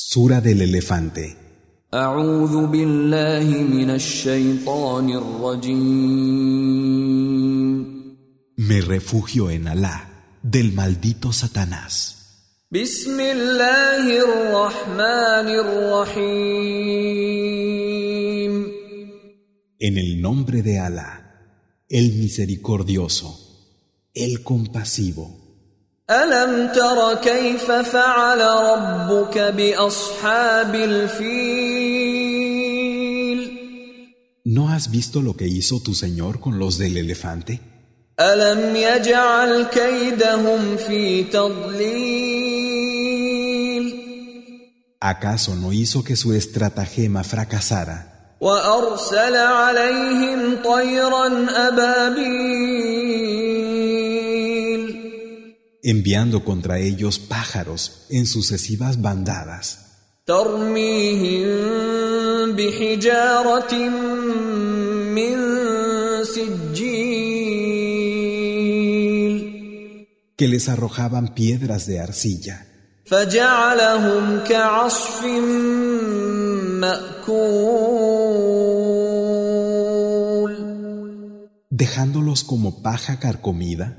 Sura del elefante. أعوذ بالله من الشيطان الرجيم. Me refugio en Alá, del maldito Satanás. بسم الله الرحمن الرحيم. En el nombre de Alá, el misericordioso, el compasivo. ألم تر كيف فعل ربك بأصحاب الفيل؟ ¿No has visto lo que hizo tu Señor con los del elefante? ألم يجعل كيدهم في تضليل؟ ¿Acaso no hizo que su estratagema fracasara? وأرسل عليهم طيرا أبابيل Enviando contra ellos pájaros en sucesivas bandadas, ترميهم بحجارة من سجيل que les arrojaban piedras de arcilla, فجعلهم كعصف مأكول dejándolos como paja carcomida.